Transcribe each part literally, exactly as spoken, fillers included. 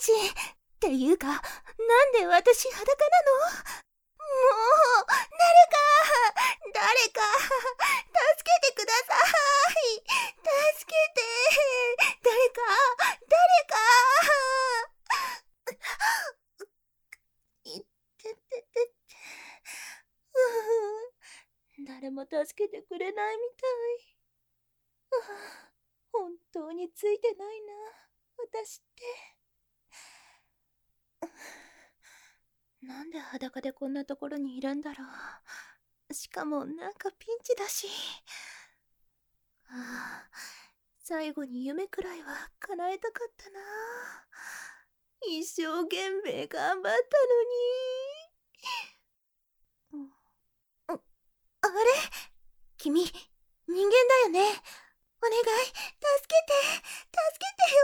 し。っていうか、なんで私裸なの？もう、誰か、誰か、助けてください。助けて、誰か、誰か。いってててて。うー誰も助けてくれないみたい。はあ、本当についてないな、私って。なんで裸でこんなところにいるんだろう。しかもなんかピンチだし。はあ、最後に夢くらいは叶えたかったな。一生懸命頑張ったのに。うああれ、君、人間だよね。お願い、助けて、助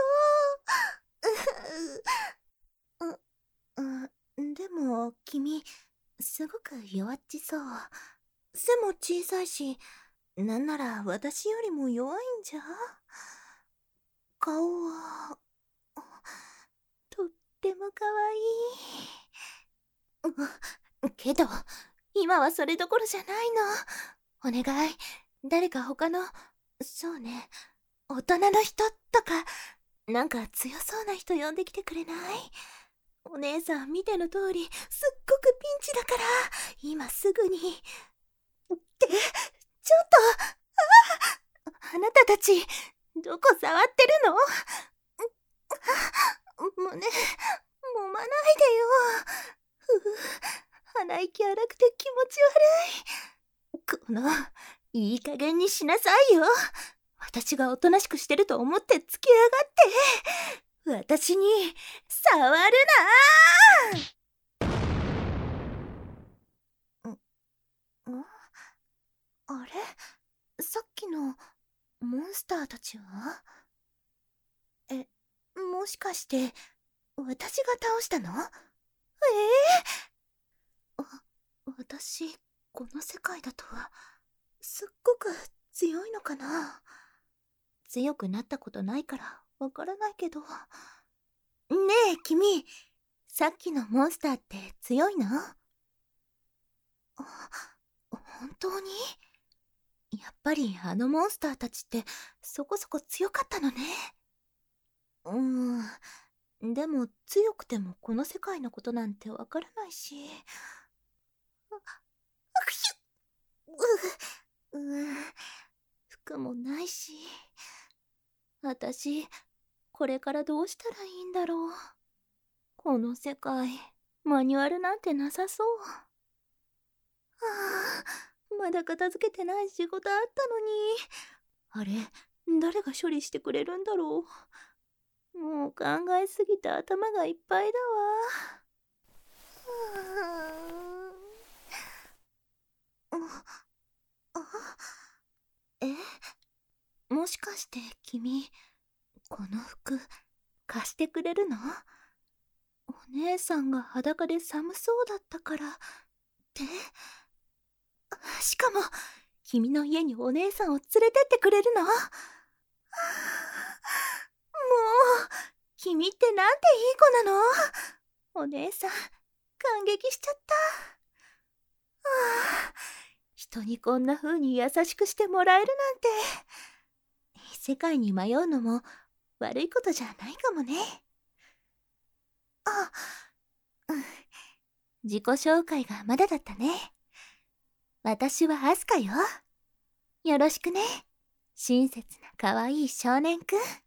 けてよ。う、う、うでも、君、すごく弱っちそう。背も小さいし、なんなら私よりも弱いんじゃ。顔は、とってもかわいい。うけど、今はそれどころじゃないの。お願い、誰か他の、そうね、大人の人とか、なんか強そうな人呼んできてくれない？お姉さん見ての通り、すっごくピンチだから、今すぐに。って、ちょっと、ああ、あなたたち、どこ触ってるの？胸、揉まないでよ。ふう、鼻息荒くて気持ち悪い。この、いい加減にしなさいよ。私がおとなしくしてると思ってつきやがって。私に、触るな。ん、ん？あれ？さっきの、モンスターたちは？え、もしかして、私が倒したの？ええー、あ、私、この世界だと、すっごく強いのかな？強くなったことないからわからないけど。ねえ、君、さっきのモンスターって強いの？あ、本当に？やっぱりあのモンスターたちってそこそこ強かったのね。うーん、でも強くてもこの世界のことなんてわからないし。あ、あくしゅう、うー、服もないし。私、これからどうしたらいいんだろう。この世界、マニュアルなんてなさそう。はあ、まだ片付けてない仕事あったのに。あれ、誰が処理してくれるんだろう。もう考えすぎて頭がいっぱいだわ。ああ、え、もしかして君、この服貸してくれるの？お姉さんが裸で寒そうだったからって？しかも、君の家にお姉さんを連れてってくれるの？もう、君ってなんていい子なの？お姉さん、感激しちゃった。はあ、人にこんな風に優しくしてもらえるなんて。世界に迷うのも悪いことじゃないかもね。あ、うん、自己紹介がまだだったね。私はアスカよ。よろしくね。親切な可愛い少年くん。